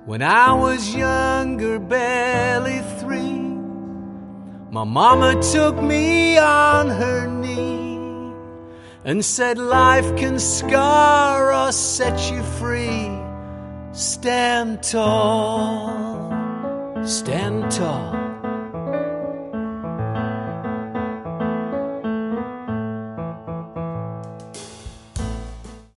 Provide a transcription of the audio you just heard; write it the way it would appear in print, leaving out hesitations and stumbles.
When I was younger, barely 3, my mama took me on her knee and said life can scar or set you free. Stand tall, stand tall.